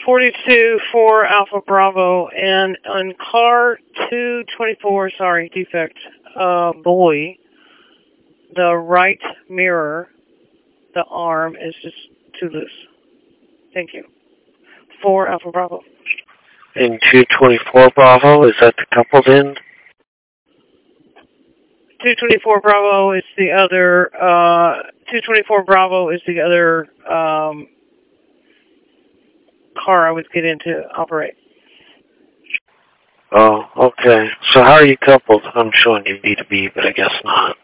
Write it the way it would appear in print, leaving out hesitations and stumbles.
42 for Alpha Bravo, and on car 224, sorry, defect, boy, the right mirror, the arm is just too loose. Thank you. 4 Alpha Bravo. In 224 Bravo, is that the coupled end? 224 Bravo is the other, 224 Bravo is the other, car I was getting to operate. Oh, okay. So how are you coupled? I'm showing you B to B, but I guess not.